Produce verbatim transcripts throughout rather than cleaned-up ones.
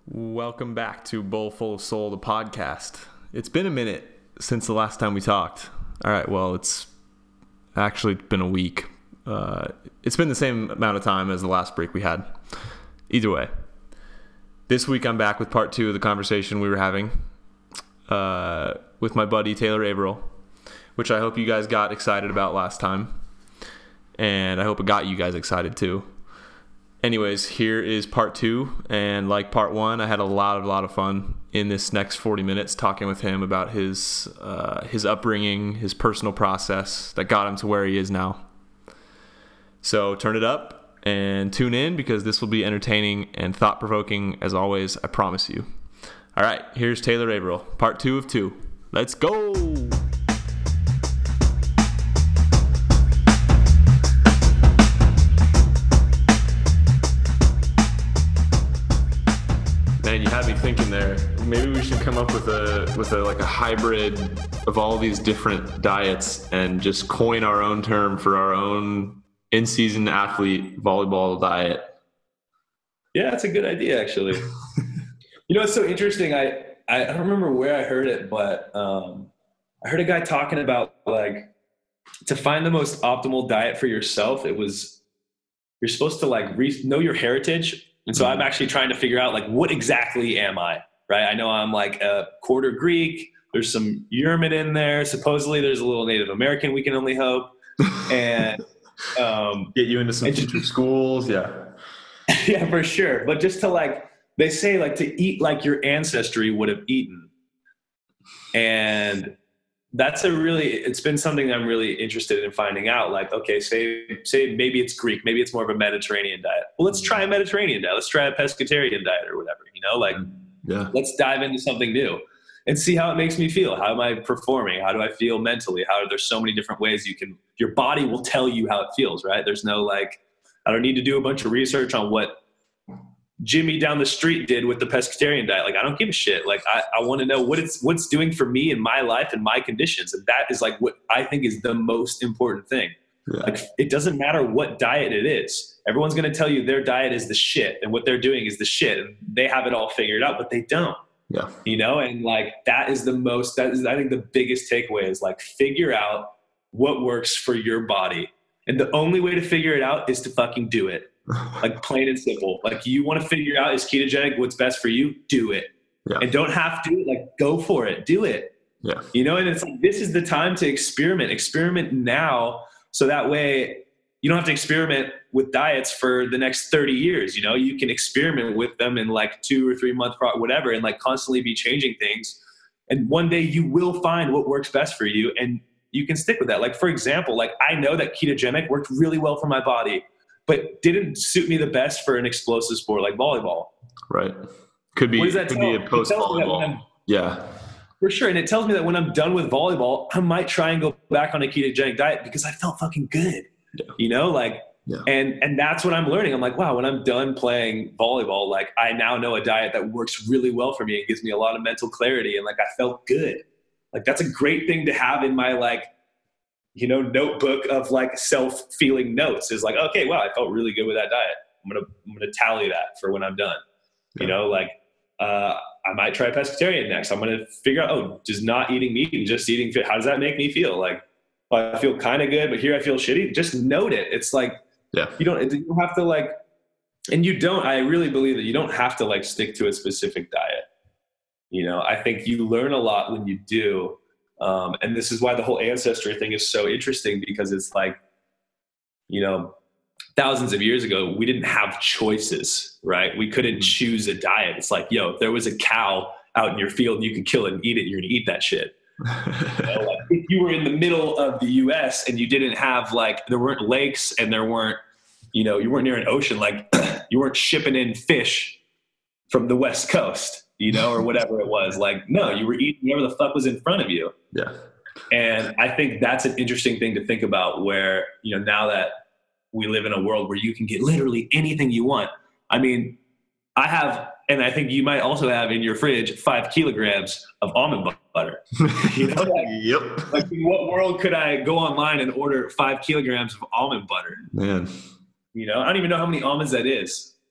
Welcome back to Bowl Full of Soul, the podcast. It's been a minute since the last time we talked. All right, well, it's actually been a week. Uh, it's been the same amount of time as the last break we had. Either way, this week I'm back with part two of the conversation we were having uh, with my buddy Taylor Averill, which I hope you guys got excited about last time. And I hope it got you guys excited too. Anyways, here is part two, and like part one, I had a lot of lot of fun in this next forty minutes talking with him about his uh, his upbringing, his personal process that got him to where he is now. So turn it up and tune in because this will be entertaining and thought-provoking as always, I promise you. All right, here's Taylor Averill, part two of two. Let's go! Man, you had me thinking there. Maybe we should come up with a with a like a hybrid of all these different diets and just coin our own term for our own in-season athlete volleyball diet. Yeah, that's a good idea, actually. You know, it's so interesting. I, I don't remember where I heard it, but um, I heard a guy talking about like to find the most optimal diet for yourself. It was you're supposed to like re- know your heritage. And so I'm actually trying to figure out, like, what exactly am I, right? I know I'm, like, a quarter Greek. There's some Yerman in there. Supposedly there's a little Native American, we can only hope. And um, get you into some future just, schools, yeah. Yeah, for sure. But just to, like, they say, like, to eat like your ancestry would have eaten. And that's a really, it's been something I'm really interested in finding out. Like, okay, say, say maybe it's Greek, maybe it's more of a Mediterranean diet. Well, let's try a Mediterranean diet. Let's try a pescatarian diet or whatever, you know, like, yeah. Let's dive into something new and see how it makes me feel. How am I performing? How do I feel mentally? How are there so many different ways you can, your body will tell you how it feels, right? There's no like, I don't need to do a bunch of research on what Jimmy down the street did with the pescatarian diet. Like, I don't give a shit. Like, I, I want to know what it's, what's doing for me in my life and my conditions. And that is like what I think is the most important thing. Yeah. Like, it doesn't matter what diet it is. Everyone's going to tell you their diet is the shit and what they're doing is the shit. And they have it all figured out, but they don't. Yeah. You know, and like, that is the most, that is, I think the biggest takeaway is like, figure out what works for your body. And the only way to figure it out is to fucking do it. Like, plain and simple. Like, you want to figure out, is ketogenic what's best for you? Do it. Yeah. And don't have to, like, go for it. Do it. Yeah. You know, and it's like, this is the time to experiment. Experiment now, so that way you don't have to experiment with diets for the next thirty years. You know, you can experiment with them in like two or three month, pro- whatever, and like constantly be changing things. And one day you will find what works best for you, and you can stick with that. Like, for example, like, I know that ketogenic worked really well for my body, but didn't suit me the best for an explosive sport like volleyball. Right. Could be, could be a post-volleyball. Yeah. For sure. And it tells me that when I'm done with volleyball, I might try and go back on a ketogenic diet because I felt fucking good. Yeah. You know, like, yeah. and, and that's what I'm learning. I'm like, wow, when I'm done playing volleyball, like, I now know a diet that works really well for me and gives me a lot of mental clarity. And like, I felt good. Like, that's a great thing to have in my, like, you know, notebook of like self-feeling notes is like, okay, wow, I felt really good with that diet. I'm going to, I'm going to tally that for when I'm done. Yeah. You know, like, uh, I might try pescatarian next. I'm going to figure out, oh, just not eating meat and just eating fish. How does that make me feel? Like, oh, I feel kind of good, but here I feel shitty. Just note it. It's like, yeah, you don't, you don't have to like, and you don't, I really believe that you don't have to like stick to a specific diet. You know, I think you learn a lot when you do. Um, and this is why the whole ancestry thing is so interesting, because it's like, you know, thousands of years ago, we didn't have choices, right? We couldn't choose a diet. It's like, yo, if there was a cow out in your field, you could kill it and eat it. You're going to eat that shit. You know, like, if you were in the middle of the U S and you didn't have like, there weren't lakes and there weren't, you know, you weren't near an ocean, like you weren't shipping in fish from the West Coast, you know, or whatever it was. Like, no, you were eating whatever the fuck was in front of you. Yeah. And I think that's an interesting thing to think about, where, you know, now that we live in a world where you can get literally anything you want. I mean, I have, and I think you might also have in your fridge, five kilograms of almond butter. You know, like, yep. Like, in what world could I go online and order five kilograms of almond butter? Man. You know, I don't even know how many almonds that is.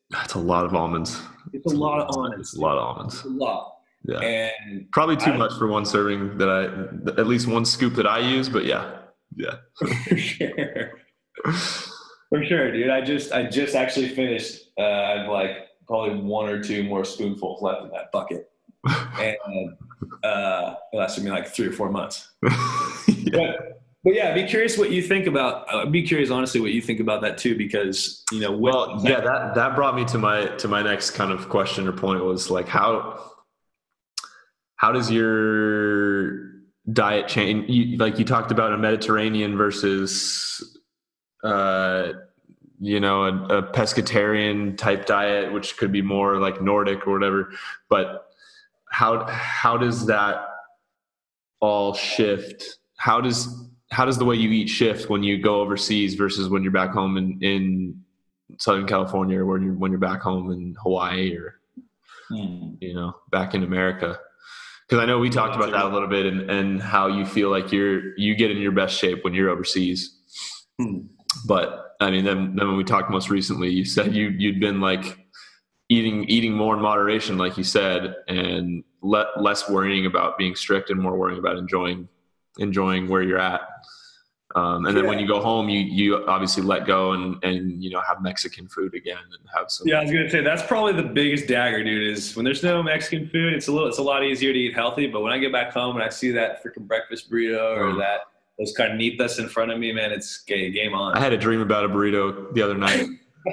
That's a lot of almonds. It's a lot of almonds. It's a lot of almonds. It's a lot. Yeah. And probably too much for one serving that I, at least one scoop that I use, but yeah. Yeah. For sure. For sure, dude. I just, I just actually finished, uh, I've like probably one or two more spoonfuls left in that bucket. And, uh, it lasted me like three or four months. yeah. But, but yeah, be curious what you think about, uh, be curious, honestly, what you think about that too, because, you know, well, yeah, that, that brought me to my, to my next kind of question or point was like, how, how does your diet change? You, like you talked about a Mediterranean versus, uh, you know, a, a pescatarian type diet, which could be more like Nordic or whatever. But how, how does that all shift? How does, how does the way you eat shift when you go overseas versus when you're back home in, in Southern California, or when you're, when you're back home in Hawaii, or, mm. you know, back in America? Because I know we talked about that a little bit, and, and how you feel like you're, you get in your best shape when you're overseas. Hmm. But I mean, then, then when we talked most recently, you said you, you'd been like eating, eating more in moderation, like you said, and le- less worrying about being strict and more worrying about enjoying, enjoying where you're at. Um, and then yeah. when you go home, you, you obviously let go and, and, you know, have Mexican food again and have some. Yeah, I was going to say, that's probably the biggest dagger, dude, is when there's no Mexican food, it's a little, it's a lot easier to eat healthy. But when I get back home and I see that freaking breakfast burrito or mm. that, those carnitas in front of me, man, it's game on. I had a dream about a burrito the other night.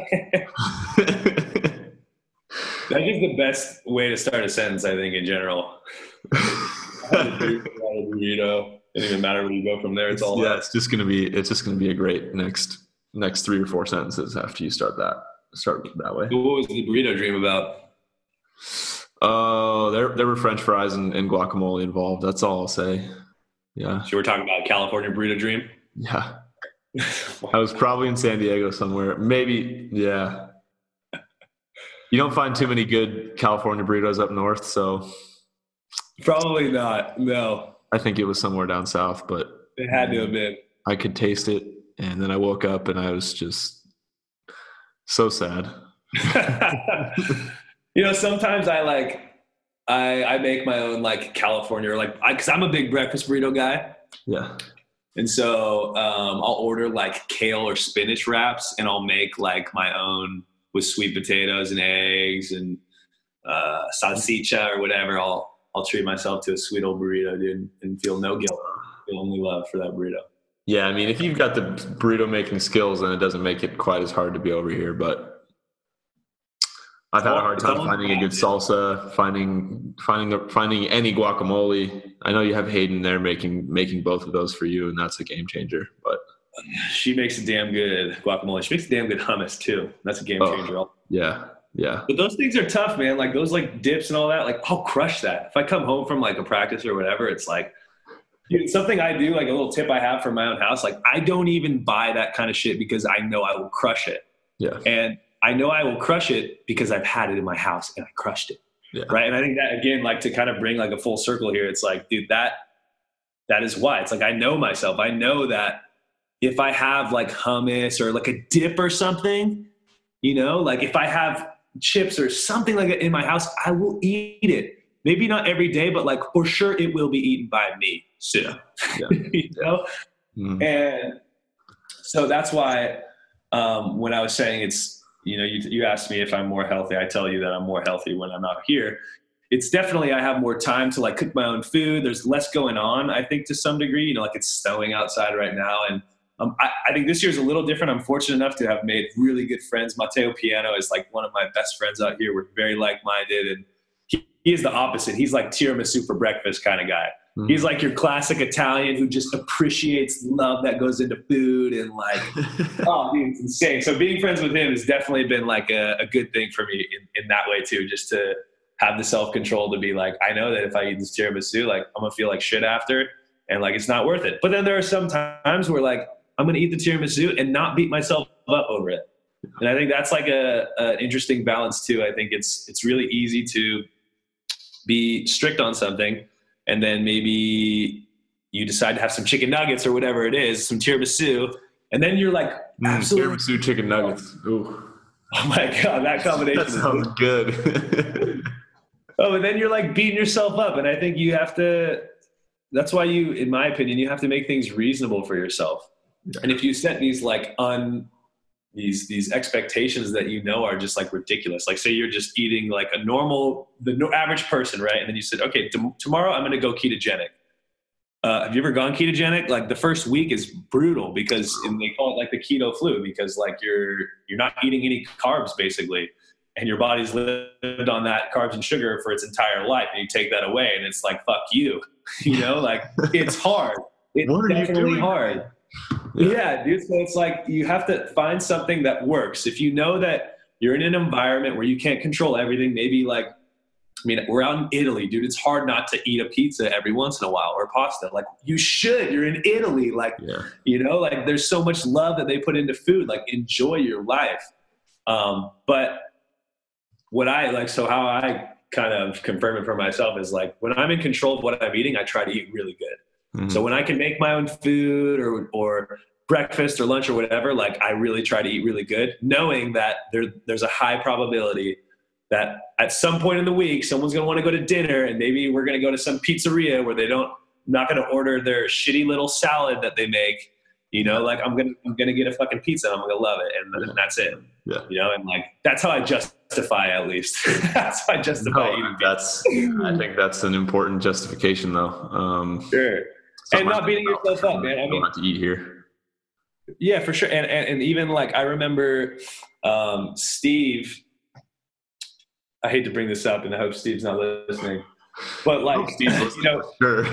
That's just the best way to start a sentence, I think, in general. I had a dream about a burrito. It doesn't even matter where you go from there. It's all yeah. Out. It's just gonna be. It's just gonna be a great next next three or four sentences after you start that. Start that way. What was the burrito dream about? Oh, uh, there there were French fries and, and guacamole involved. That's all I'll say. Yeah. So we're talking about California burrito dream. Yeah. I was probably in San Diego somewhere. Maybe. Yeah. You don't find too many good California burritos up north, so. Probably not. No. I think it was somewhere down south, but it had to have been. I could taste it, and then I woke up and I was just so sad. You know, sometimes I like I I make my own like California, or like because I'm a big breakfast burrito guy. Yeah. And so um, I'll order like kale or spinach wraps, and I'll make like my own with sweet potatoes and eggs and uh, salsicha or whatever. I'll I'll treat myself to a sweet old burrito, dude, and feel no guilt. Feel only love for that burrito. Yeah, I mean, if you've got the burrito making skills, then it doesn't make it quite as hard to be over here. But I've had a hard time finding a good salsa, finding finding finding any guacamole. I know you have Hayden there making making both of those for you, and that's a game changer. But she makes a damn good guacamole. She makes a damn good hummus too. That's a game changer. Oh, yeah. Yeah. But those things are tough, man. Like those like dips and all that, like I'll crush that. If I come home from like a practice or whatever, it's like, dude, something I do, like a little tip I have for my own house. Like I don't even buy that kind of shit because I know I will crush it. Yeah. And I know I will crush it because I've had it in my house and I crushed it. Yeah. Right. And I think that again, like to kind of bring like a full circle here, it's like, dude, that, that is why it's like, I know myself. I know that if I have like hummus or like a dip or something, you know, like if I have chips or something like that in my house, I will eat it. Maybe not every day, but like for sure it will be eaten by me soon. Yeah. you know? Mm-hmm. And so that's why um, when I was saying it's, you know, you, you asked me if I'm more healthy, I tell you that I'm more healthy when I'm out here. It's definitely, I have more time to like cook my own food. There's less going on, I think, to some degree, you know, like it's snowing outside right now. And Um, I, I think this year's a little different. I'm fortunate enough to have made really good friends. Matteo Piano is like one of my best friends out here. We're very like-minded, and he, he is the opposite. He's like tiramisu for breakfast kind of guy. Mm-hmm. He's like your classic Italian who just appreciates love that goes into food and like, oh, dude, it's insane. So being friends with him has definitely been like a, a good thing for me in, in that way too, just to have the self-control to be like, I know that if I eat this tiramisu, like I'm gonna feel like shit after, and like it's not worth it. But then there are some times where like I'm going to eat the tiramisu and not beat myself up over it. And I think that's like a, an interesting balance too. I think it's, it's really easy to be strict on something, and then maybe you decide to have some chicken nuggets or whatever it is, some tiramisu, and then you're like, mm, tiramisu chicken nuggets. Ooh. Oh my God, that combination That sounds is good. Oh, and then you're like beating yourself up. And I think you have to, that's why you, in my opinion, you have to make things reasonable for yourself. Yeah. And if you set these like un, these, these expectations that you know are just like ridiculous, like say you're just eating like a normal, the no, average person, right? And then you said, okay, t- tomorrow I'm going to go ketogenic. Uh, have you ever gone ketogenic? Like the first week is brutal because and they call it like the keto flu because like you're you're not eating any carbs basically, and your body's lived on that carbs and sugar for its entire life, and you take that away, and it's like fuck you, you know, like it's hard. It's What are you definitely doing? hard. Yeah. Yeah, dude. So it's like you have to find something that works. If you know that you're in an environment where you can't control everything, maybe like. I mean, we're out in Italy, dude. It's hard not to eat a pizza every once in a while or pasta. Like you should, you're in Italy. Like, Yeah. you know, like there's so much love that they put into food, like enjoy your life. Um, but what I like, so how I kind of confirm it for myself is like, when I'm in control of what I'm eating, I try to eat really good. Mm-hmm. So when I can make my own food or, or breakfast or lunch or whatever, like I really try to eat really good, knowing that there, there's a high probability that at some point in the week, someone's going to want to go to dinner and maybe we're going to go to some pizzeria where they don't, not going to order their shitty little salad that they make, you know, like I'm going to, I'm going to get a fucking pizza. And I'm going to love it. And then that's it. Yeah. You know, and like, that's how I justify at least. That's how I justify no, eating that's, I think that's an important justification though. Um, sure. And not beating yourself up, man. I mean, don't have to eat here. Yeah, for sure. And, and, and even like, I remember um, Steve, I hate to bring this up, and I hope Steve's not listening. But like, you know, sure.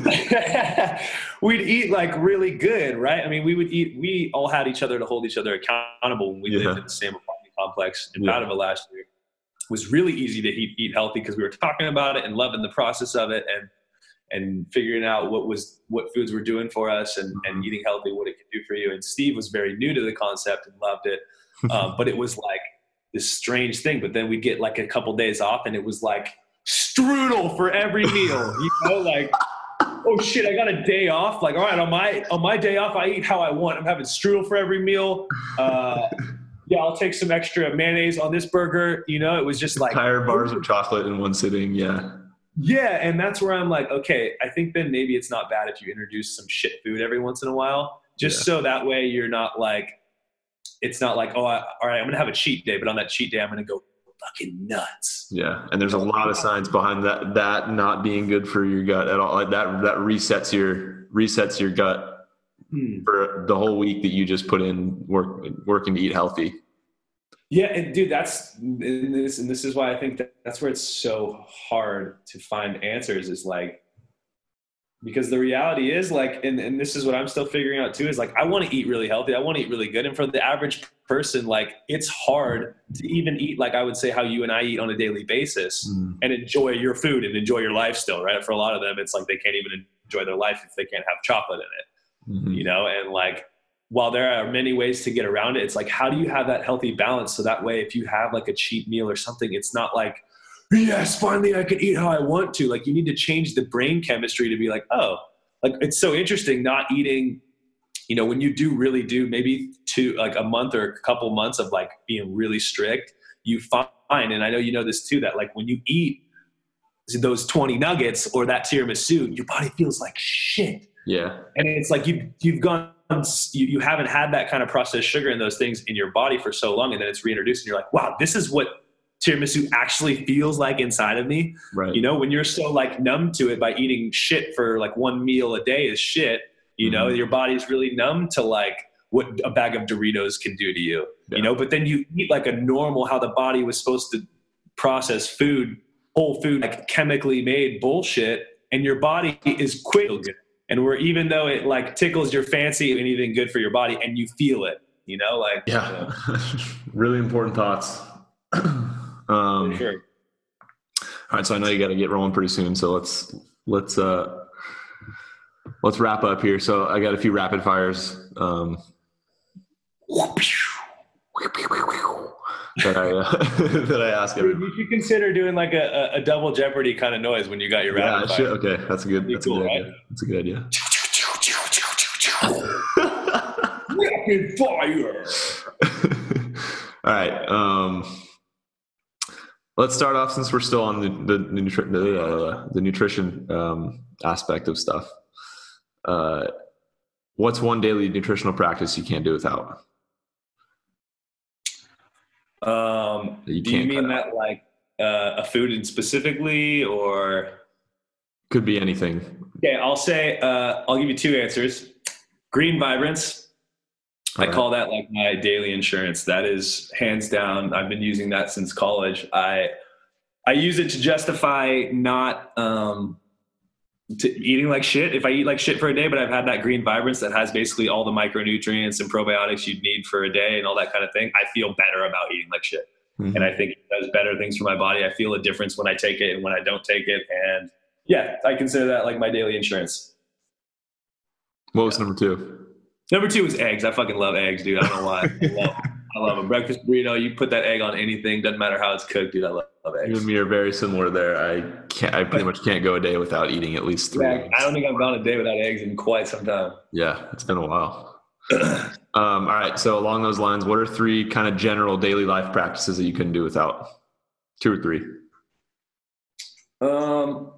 we'd eat like really good, right? I mean, we would eat. We all had each other to hold each other accountable when we yeah. lived in the same apartment complex in yeah. Padova last year. It was really easy to eat, eat healthy because we were talking about it and loving the process of it, and and figuring out what was what foods were doing for us, and, and eating healthy, what it could do for you. And Steve was very new to the concept and loved it, um, but it was like this strange thing. But then we'd get like a couple days off and it was like strudel for every meal, you know, like, oh shit, I got a day off. Like, all right, on my, on my day off, I eat how I want. I'm having strudel for every meal. Uh, yeah, I'll take some extra mayonnaise on this burger. You know, it was just like entire bars of chocolate in one sitting. Yeah. Yeah. And that's where I'm like, okay, I think then maybe it's not bad if you introduce some shit food every once in a while, just yeah. so that way you're not like, it's not like, oh, I, all right, I'm going to have a cheat day, but on that cheat day, I'm going to go fucking nuts. Yeah. And there's a lot of science behind that, that not being good for your gut at all. Like that, that resets your, resets your gut hmm. for the whole week that you just put in work, working to eat healthy. Yeah. And dude, that's, and this, and this is why I think that that's where it's so hard to find answers is like, because the reality is like, and, and this is what I'm still figuring out too, is like, I want to eat really healthy. I want to eat really good. And for the average person, like it's hard to even eat, like I would say how you and I eat on a daily basis mm. and enjoy your food and enjoy your life still, right? For a lot of them, it's like, they can't even enjoy their life if they can't have chocolate in it, mm-hmm. you know? And like, while there are many ways to get around it, it's like, how do you have that healthy balance? So that way, if you have like a cheat meal or something, it's not like, yes, finally I can eat how I want to. Like you need to change the brain chemistry to be like, oh, like it's so interesting not eating, you know, when you do really do maybe two, like a month or a couple months of like being really strict, you find, and I know you know this too, that like when you eat those twenty nuggets or that tiramisu, your body feels like shit. Yeah. And it's like you, you've gone, you, you haven't had that kind of processed sugar in those things in your body for so long. And then it's reintroduced and you're like, wow, this is what tiramisu actually feels like inside of me. Right. You know, when you're so like numb to it by eating shit for like one meal a day is shit, you mm-hmm. know, your body's really numb to like what a bag of Doritos can do to you, yeah. you know, but then you eat like a normal, how the body was supposed to process food, whole food, like chemically made bullshit. And your body is quick. And where, even though it like tickles your fancy, anything good for your body and you feel it, you know, like, yeah, you know. Really important thoughts. Um, sure. All right, so I know you got to get rolling pretty soon, so let's let's uh, let's wrap up here. So I got a few rapid fires um, that I uh, that I ask everybody. You should consider doing like a, a double Jeopardy kind of noise when you got your rapid yeah, fire. Okay, that's a good. That's cool, a good right? idea. That's a good idea. Rapid fire. All right. Um, let's start off since we're still on the the, the, nutri- the, uh, the nutrition um, aspect of stuff. Uh, what's one daily nutritional practice you can't do without? Um, you do you mean that like uh, a food in specifically, or could be anything? Okay, I'll say uh, I'll give you two answers. Green Vibrance. All I right. call that like my daily insurance. That is hands down. I've been using that since college. I I use it to justify not um, to eating like shit. If I eat like shit for a day, but I've had that Green Vibrance that has basically all the micronutrients and probiotics you'd need for a day and all that kind of thing, I feel better about eating like shit. Mm-hmm. And I think it does better things for my body. I feel a difference when I take it and when I don't take it. And yeah, I consider that like my daily insurance. What was yeah. number two? Number two is eggs. I fucking love eggs, dude. I don't know why. I love I love them. Breakfast burrito, you put that egg on anything, doesn't matter how it's cooked, dude. I love, love eggs. You and me are very similar there. I can't. I pretty much can't go a day without eating at least three. Yeah, I don't think I've gone a day without eggs in quite some time. Yeah, it's been a while. um, all right. So along those lines, what are three kind of general daily life practices that you couldn't do without? Two or three. Um.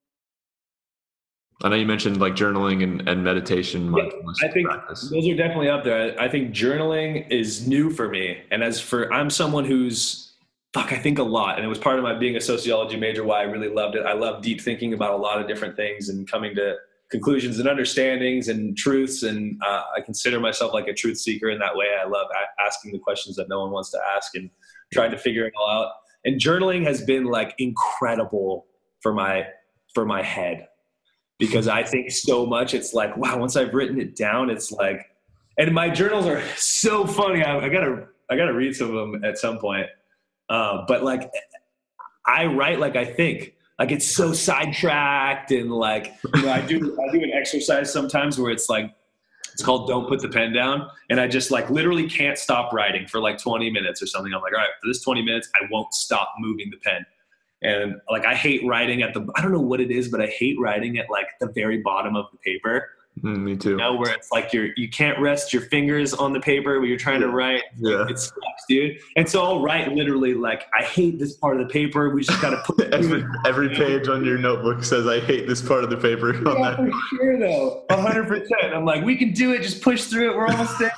I know you mentioned like journaling and, and meditation. Yeah, I think practice. Those are definitely up there. I think journaling is new for me. And as for, I'm someone who's, fuck, I think a lot. And it was part of my being a sociology major, why I really loved it. I love deep thinking about a lot of different things and coming to conclusions and understandings and truths. And uh, I consider myself like a truth seeker in that way. I love a- asking the questions that no one wants to ask and trying to figure it all out. And journaling has been like incredible for my, for my head. Because I think so much, it's like, wow, once I've written it down, it's like, and my journals are so funny. I, I gotta, I gotta read some of them at some point. Uh, but like, I write like I think. Like it's so sidetracked, and like, you know, I do, I do an exercise sometimes where it's like, it's called "Don't Put the Pen Down," and I just like literally can't stop writing for like twenty minutes or something. I'm like, all right, for this twenty minutes, I won't stop moving the pen. And like, I hate writing at the, I don't know what it is, but I hate writing at like the very bottom of the paper. Mm, me too. You know, where it's like you're, you can't rest your fingers on the paper when you're trying yeah. to write. Yeah. It sucks, dude. And so I'll write literally like, I hate this part of the paper. We just got to put every, every page on your notebook says, I hate this part of the paper. Yeah, on that. for sure though. A hundred percent. I'm like, we can do it. Just push through it. We're almost there.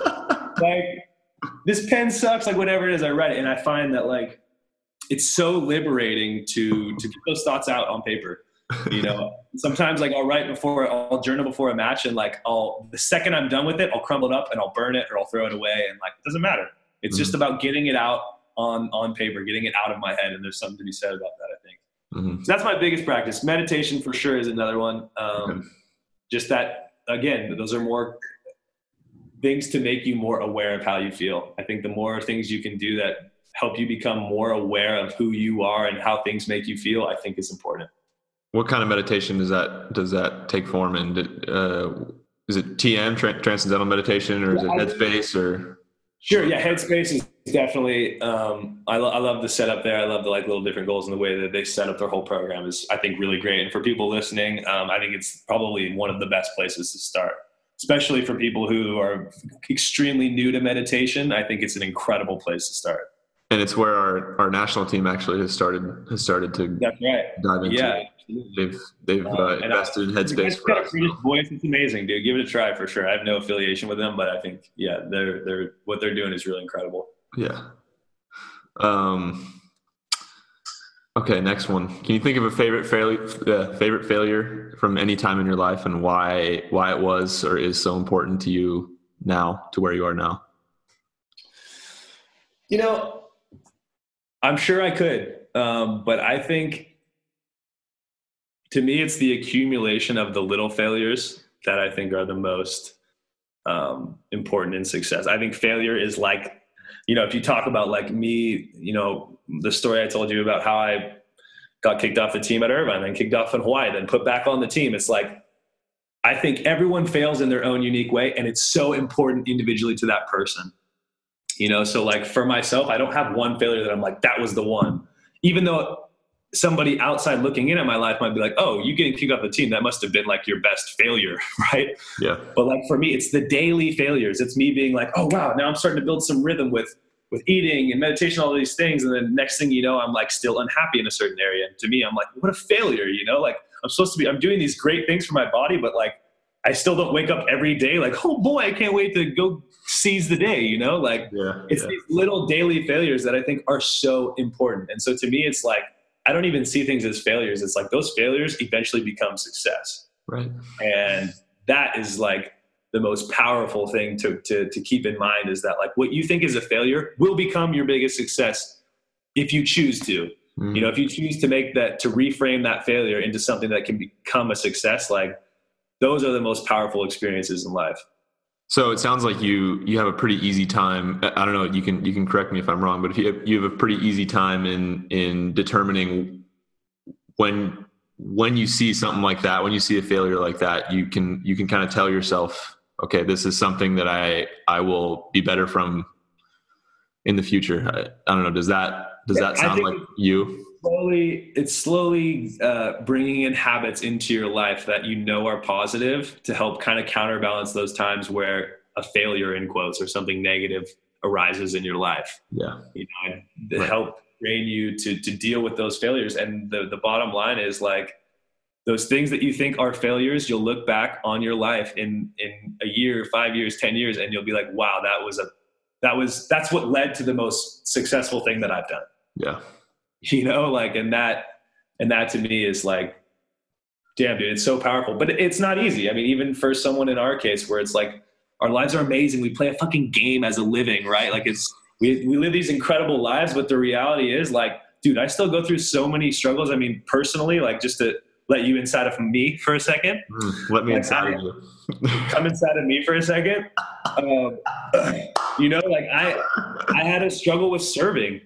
Like this pen sucks. Like whatever it is, I write it. And I find that like, it's so liberating to to get those thoughts out on paper. You know, sometimes like I'll write before, I'll journal before a match, and like I'll the second I'm done with it, I'll crumble it up and I'll burn it or I'll throw it away, and like it doesn't matter. It's mm-hmm. just about getting it out on on paper, getting it out of my head, and there's something to be said about that, I think. Mm-hmm. So that's my biggest practice. Meditation for sure is another one. Um, okay. Just that, again, those are more things to make you more aware of how you feel. I think the more things you can do that help you become more aware of who you are and how things make you feel, I think is important. What kind of meditation does that does that take form in? Uh, is it T M, tra- Transcendental Meditation, or is it Headspace? Or sure, yeah, Headspace is definitely. Um, I, lo- I love the setup there. I love the like little different goals, and the way that they set up their whole program is, I think, really great. And for people listening, um, I think it's probably one of the best places to start, especially for people who are extremely new to meditation. I think it's an incredible place to start. And it's where our, our national team actually has started has started to That's right. dive into. Yeah. They've they've uh, invested in Headspace for us. So. Voice, it's amazing, dude. Give it a try for sure. I have no affiliation with them, but I think yeah, they're they're what they're doing is really incredible. Yeah. Um. Okay, next one. Can you think of a favorite failure uh, favorite failure from any time in your life, and why why it was or is so important to you now, to where you are now? You know, I'm sure I could, um, but I think, to me, it's the accumulation of the little failures that I think are the most um, important in success. I think failure is like, you know, if you talk about like me, you know, the story I told you about how I got kicked off the team at Irvine, then kicked off in Hawaii, then put back on the team. It's like, I think everyone fails in their own unique way, and it's so important individually to that person. You know, so like for myself, I don't have one failure that I'm like, that was the one. Even though somebody outside looking in at my life might be like, oh, you getting kicked off the team, that must have been like your best failure, right? Yeah. But like for me, it's the daily failures. It's me being like, oh, wow, now I'm starting to build some rhythm with with eating and meditation, all these things. And then next thing you know, I'm like still unhappy in a certain area. And to me, I'm like, what a failure, you know, like I'm supposed to be, I'm doing these great things for my body, but like, I still don't wake up every day like, oh boy, I can't wait to go seize the day, you know, like yeah, it's yeah. these little daily failures that I think are so important. And so to me, it's like, I don't even see things as failures. It's like those failures eventually become success. Right. And that is like the most powerful thing to, to, to keep in mind, is that like what you think is a failure will become your biggest success if you choose to. Mm. You know, if you choose to make that, to reframe that failure into something that can become a success, like those are the most powerful experiences in life. So it sounds like you you have a pretty easy time. I don't know. You can you can correct me if I'm wrong, but if you have, you have a pretty easy time in in determining when when you see something like that, when you see a failure like that, you can you can kind of tell yourself, okay, this is something that I I will be better from in the future. I, I don't know. Does that does that sound like you? Slowly, it's slowly uh, bringing in habits into your life that you know are positive to help kind of counterbalance those times where a failure, in quotes, or something negative arises in your life. Yeah, you know, to right. help train you to to deal with those failures. And the the bottom line is like those things that you think are failures, you'll look back on your life in in a year, five years, ten years, and you'll be like, wow, that was a that was that's what led to the most successful thing that I've done. Yeah. You know, like, and that, and that to me is like, damn, dude, it's so powerful, but it's not easy. I mean, even for someone in our case where it's like, our lives are amazing. We play a fucking game as a living, right? Like it's, we, we live these incredible lives, but the reality is like, dude, I still go through so many struggles. I mean, personally, like just to let you inside of me for a second. Mm, let me like, inside I, of you. Come inside of me for a second. Um, you know, like I, I had a struggle with serving.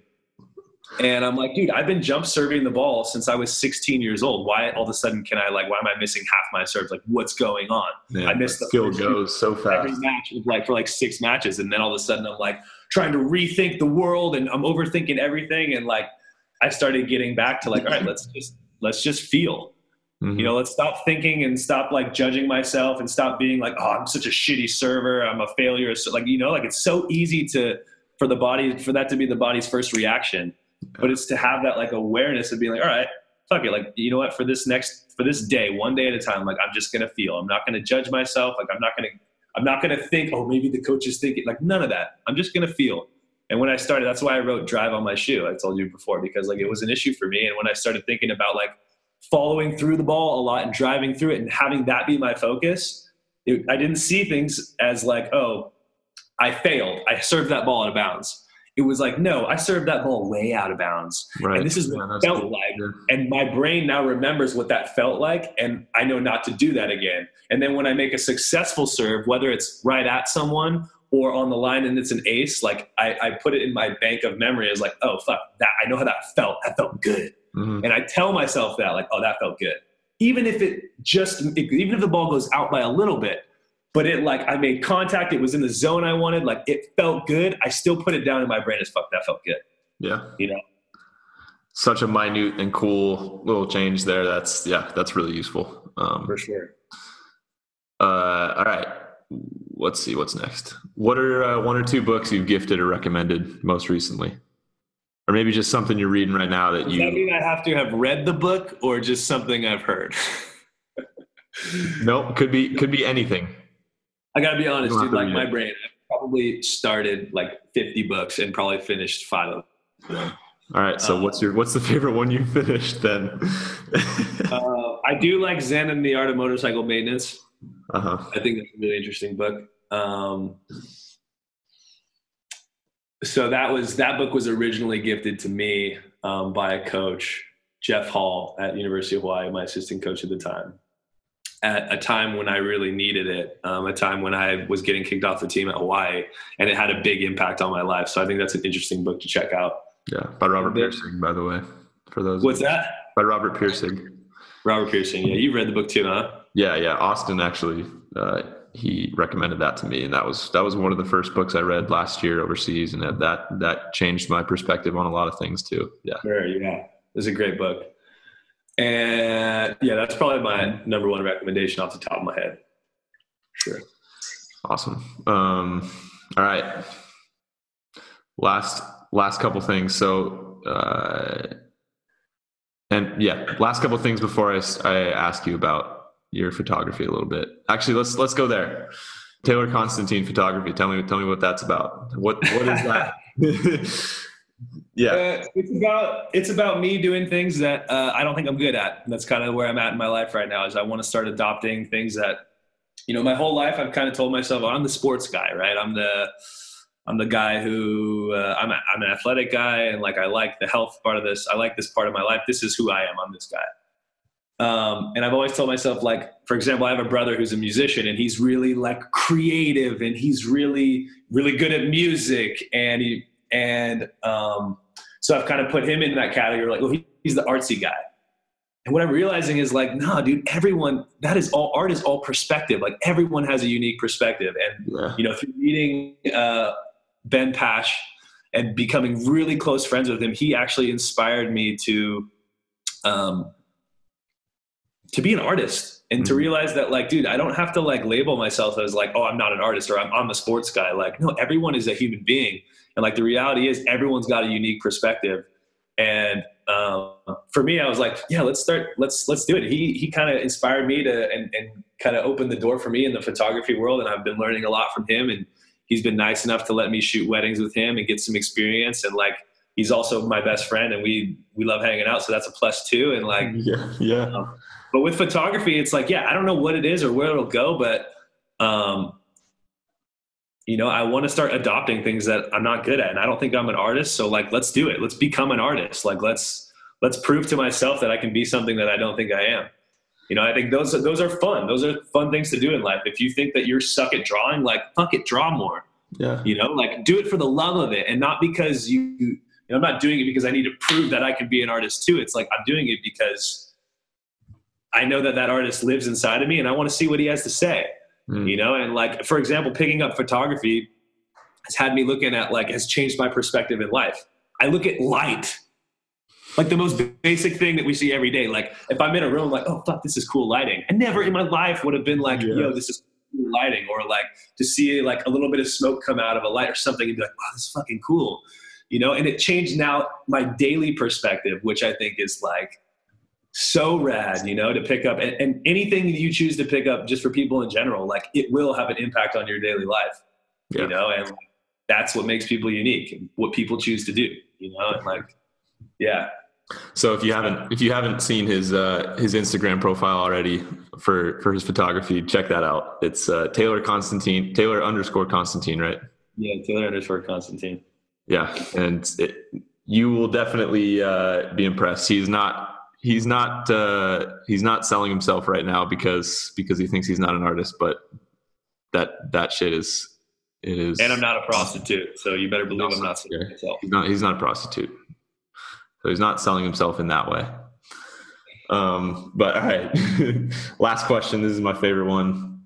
And I'm like, dude, I've been jump serving the ball since I was sixteen years old. Why all of a sudden can I like, why am I missing half my serves? Like what's going on? Man, I missed the skill goes so fast. Every match like for like six matches. And then all of a sudden I'm like trying to rethink the world and I'm overthinking everything. And like, I started getting back to like, all right, let's just, let's just feel, mm-hmm. you know, let's stop thinking and stop like judging myself and stop being like, oh, I'm such a shitty server. I'm a failure. So like, you know, like it's so easy to, for the body, for that to be the body's first reaction. But it's to have that like awareness of being like, all right, fuck it. Like, you know what, for this next, for this day, one day at a time, like, I'm just going to feel, I'm not going to judge myself. Like, I'm not going to, I'm not going to think, oh, maybe the coach is thinking, like, none of that. I'm just going to feel. And when I started, that's why I wrote Drive on my shoe. I told you before, because like, it was an issue for me. And when I started thinking about like following through the ball a lot and driving through it and having that be my focus, it, I didn't see things as like, oh, I failed. I served that ball out of bounds. It was like, no, I served that ball way out of bounds. Right. And this is what yeah, it felt cool. like. Yeah. And my brain now remembers what that felt like. And I know not to do that again. And then when I make a successful serve, whether it's right at someone or on the line and it's an ace, like I, I put it in my bank of memory as like, oh, fuck, that I know how that felt. That felt good. Mm-hmm. And I tell myself that like, oh, that felt good. Even if it just, even if the ball goes out by a little bit, but it like, I made contact. It was in the zone I wanted. Like it felt good. I still put it down in my brain as fuck. That felt good. Yeah. You know, such a minute and cool little change there. That's yeah, that's really useful. Um, For sure. Uh, all right. Let's see what's next. What are uh, one or two books you've gifted or recommended most recently? Or maybe just something you're reading right now that Does you... that mean I have to have read the book or just something I've heard? No, could be, could be anything. I gotta be honest, dude, like my brain, I probably started like fifty books and probably finished five of them. All right. So um, what's your, what's the favorite one you finished then? uh, I do like Zen and the Art of Motorcycle Maintenance. Uh-huh. I think that's a really interesting book. Um, so that was, that book was originally gifted to me um, by a coach, Jeff Hall at University of Hawaii, my assistant coach at the time. At a time when I really needed it, um, a time when I was getting kicked off the team at Hawaii, and it had a big impact on my life. So I think that's an interesting book to check out. Yeah, by Robert Pirsig, by the way. For those. What's that? By Robert Pirsig. Robert Pirsig. Yeah, you read the book too, huh? Yeah, yeah. Austin actually, uh, he recommended that to me, and that was that was one of the first books I read last year overseas, and that that changed my perspective on a lot of things too. Yeah. Sure. Yeah, it's a great book. And yeah, that's probably my number one recommendation off the top of my head. Sure. Awesome. Um, all right. last last couple things. So, uh, and yeah, last couple things before I, s- I ask you about your photography a little bit. Actually, let's let's go there. Taylor Constantine photography. Tell me tell me what that's about. What what is that? Yeah. Uh, it's about it's about me doing things that uh, I don't think I'm good at. That's kind of where I'm at in my life right now. Is I want to start adopting things that, you know, my whole life I've kind of told myself, oh, I'm the sports guy, right? I'm the I'm the guy who uh, I'm a, I'm an athletic guy, and like I like the health part of this. I like this part of my life. This is who I am. I'm this guy. Um, and I've always told myself, like, for example, I have a brother who's a musician, and he's really like creative, and he's really really good at music, and he and um, so I've kind of put him in that category. Like, well, he, he's the artsy guy. And what I'm realizing is like, no, dude, everyone, that is all, art is all perspective. Like everyone has a unique perspective. And, Yeah. you know, through meeting uh, Ben Pash and becoming really close friends with him, he actually inspired me to, um, to be an artist and to realize that like, dude, I don't have to like label myself as like, oh, I'm not an artist or I'm, I'm a sports guy. Like, no, everyone is a human being. And like, the reality is everyone's got a unique perspective. And, um, for me, I was like, yeah, let's start, let's, let's do it. He, he kind of inspired me to, and, and kind of opened the door for me in the photography world. And I've been learning a lot from him, and he's been nice enough to let me shoot weddings with him and get some experience. And like, he's also my best friend, and we, we love hanging out. So that's a plus too. And like, Yeah. Yeah. um, but with photography, it's like, yeah, I don't know what it is or where it'll go, but, um, you know, I want to start adopting things that I'm not good at. And I don't think I'm an artist. So like, let's do it. Let's become an artist. Like, let's, let's prove to myself that I can be something that I don't think I am. You know, I think those, those are fun. Those are fun things to do in life. If you think that you're suck at drawing, like, fuck it, draw more. Yeah. You know, like do it for the love of it. And not because you, you know, I'm not doing it because I need to prove that I can be an artist too. It's like, I'm doing it because I know that that artist lives inside of me, and I want to see what he has to say. Mm. You know, and like, for example, picking up photography has had me looking at like, has changed my perspective in life. I look at light, like the most basic thing that we see every day. Like if I'm in a room, like, oh, fuck, this is cool lighting. I never in my life would have been like, yeah. yo, this is cool lighting. Or like to see like a little bit of smoke come out of a light or something and be like, wow, this is fucking cool. You know, and it changed now my daily perspective, which I think is like, so rad, you know, to pick up, and, and anything that you choose to pick up just for people in general, like it will have an impact on your daily life, yeah. you know, and that's what makes people unique and what people choose to do, you know, and like, yeah. So if you haven't, if you haven't seen his, uh, his Instagram profile already for, for his photography, check that out. It's, uh, Taylor Constantine, Taylor underscore Constantine, right? Yeah. Taylor underscore Constantine. Yeah. And it, you will definitely, uh, be impressed. He's not, He's not uh, he's not selling himself right now because because he thinks he's not an artist, but that that shit is it is. And I'm not a prostitute, so you better believe I'm not selling myself. He's not he's not a prostitute, so he's not selling himself in that way. Um, but all right, last question. This is my favorite one,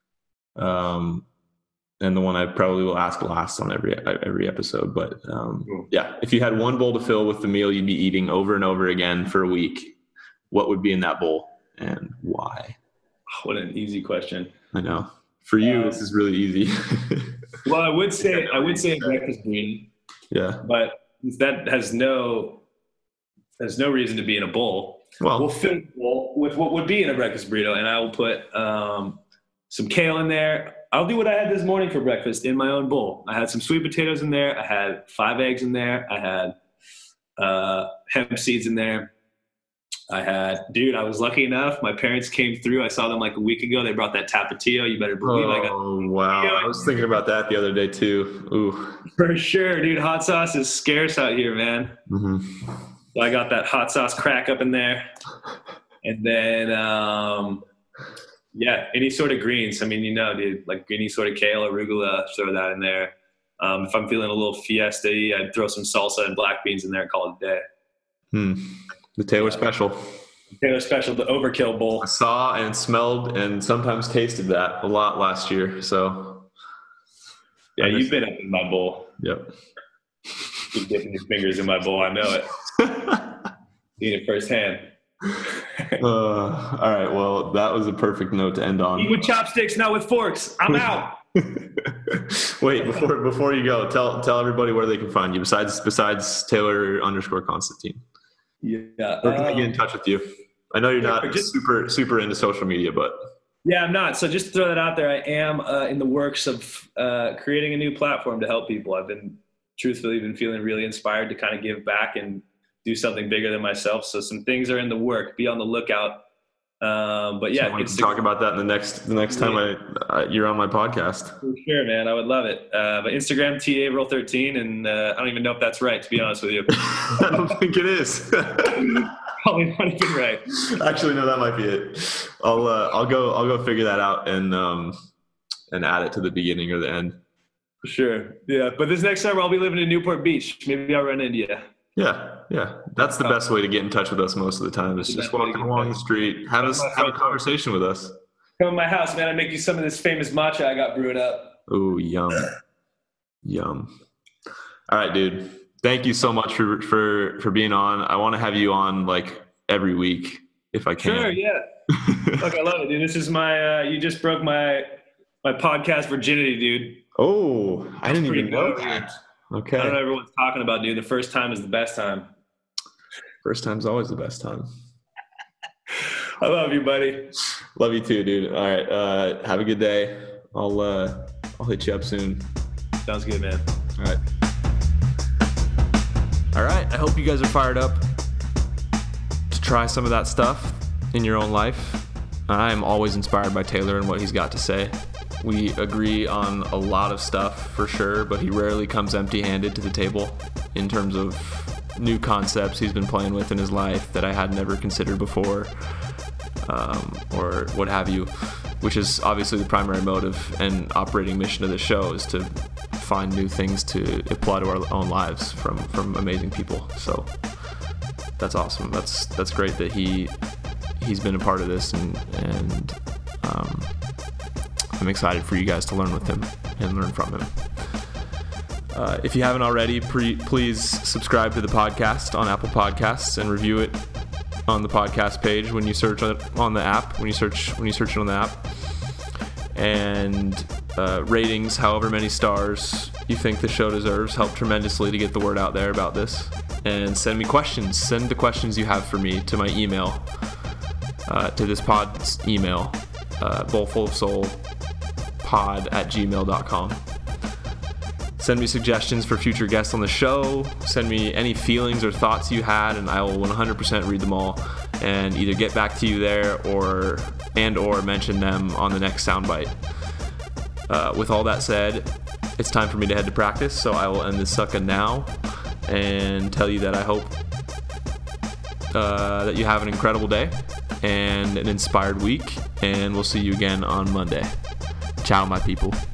um, and the one I probably will ask last on every every episode. But um, yeah, if you had one bowl to fill with the meal you'd be eating over and over again for a week, what would be in that bowl and why? What an easy question. I know. For you, uh, this is really easy. Well, I would say I would say a breakfast burrito. Yeah, but that has no there's no reason to be in a bowl. Well, we'll fill the bowl with what would be in a breakfast burrito, and I will put um, some kale in there. I'll do what I had this morning for breakfast in my own bowl. I had some sweet potatoes in there. I had five eggs in there. I had uh, hemp seeds in there. I had, dude, I was lucky enough. My parents came through. I saw them like a week ago. They brought that Tapatio. You better believe oh, I got. Oh, wow. I was thinking about that the other day too. Ooh. For sure, dude. Hot sauce is scarce out here, man. Mm-hmm. So I got that hot sauce crack up in there. And then, um, yeah, any sort of greens. I mean, you know, dude, like any sort of kale, arugula, throw that in there. Um, if I'm feeling a little fiesta-y, I'd throw some salsa and black beans in there and call it a day. Hmm. The Taylor Special. Taylor Special, the overkill bowl. I saw and smelled and sometimes tasted that a lot last year. So, yeah, you've been up in my bowl. Yep. Keep dipping your fingers in my bowl. I know it. Seen it firsthand. uh, all right. Well, that was a perfect note to end on. Eat with chopsticks, not with forks. I'm out. Wait, before before you go, tell tell everybody where they can find you besides besides Taylor underscore Constantine. Yeah. Where can um, I get in touch with you? I know you're yeah, not just, super super into social media, but yeah, I'm not. So just to throw that out there, I am uh, in the works of uh, creating a new platform to help people. I've been truthfully been feeling really inspired to kind of give back and do something bigger than myself. So some things are in the work. Be on the lookout. Um, but yeah, so we can talk about that in the next the next time I uh, you're on my podcast. For sure, man. I would love it. Uh, but Instagram T A roll thirteen, and uh, I don't even know if that's right, to be honest with you. I don't think it is. Probably not even right. Actually, no, that might be it. I'll uh, I'll go I'll go figure that out and um and add it to the beginning or the end. For sure. Yeah. But this next summer I'll be living in Newport Beach. Maybe I'll run into you. Yeah, yeah. That's the best way to get in touch with us most of the time. Is just walking along the street, have us have a conversation with us. Come to my house, man. I make you some of this famous matcha I got brewing up. Ooh, yum, yum. All right, dude. Thank you so much for for for being on. I want to have you on like every week if I can. Sure. Yeah. Look, I love it, dude. This is my. Uh, you just broke my my podcast virginity, dude. Oh, I didn't even know good, that. Dude. Okay. I don't know what everyone's talking about, dude. The first time is the best time. First time's always the best time. I love you, buddy. Love you too, dude. All right. Uh, have a good day. I'll uh, I'll hit you up soon. Sounds good, man. All right. All right. I hope you guys are fired up to try some of that stuff in your own life. I am always inspired by Taylor and what he's got to say. We agree on a lot of stuff for sure, but he rarely comes empty-handed to the table in terms of new concepts he's been playing with in his life that I had never considered before, um, or what have you, which is obviously the primary motive and operating mission of the show, is to find new things to apply to our own lives from, from amazing people. So that's awesome. That's that's great that he he's been a part of this, and and um, I'm excited for you guys to learn with him and learn from him. Uh, if you haven't already, pre- please subscribe to the podcast on Apple Podcasts and review it on the podcast page when you search on, it, on the app. When you search when you search it on the app, and uh, ratings, however many stars you think the show deserves, help tremendously to get the word out there about this. And send me questions. Send the questions you have for me to my email, uh, to this pod's email, uh, bowlfulofsoul pod at gmail dot com. Send me suggestions for future guests on the show. Send me any feelings or thoughts you had, and I will one hundred percent read them all and either get back to you there or and or mention them on the next soundbite. Uh, with all that said, it's time for me to head to practice, so I will end this sucker now and tell you that I hope uh, that you have an incredible day and an inspired week, and we'll see you again on Monday. Ciao, my people.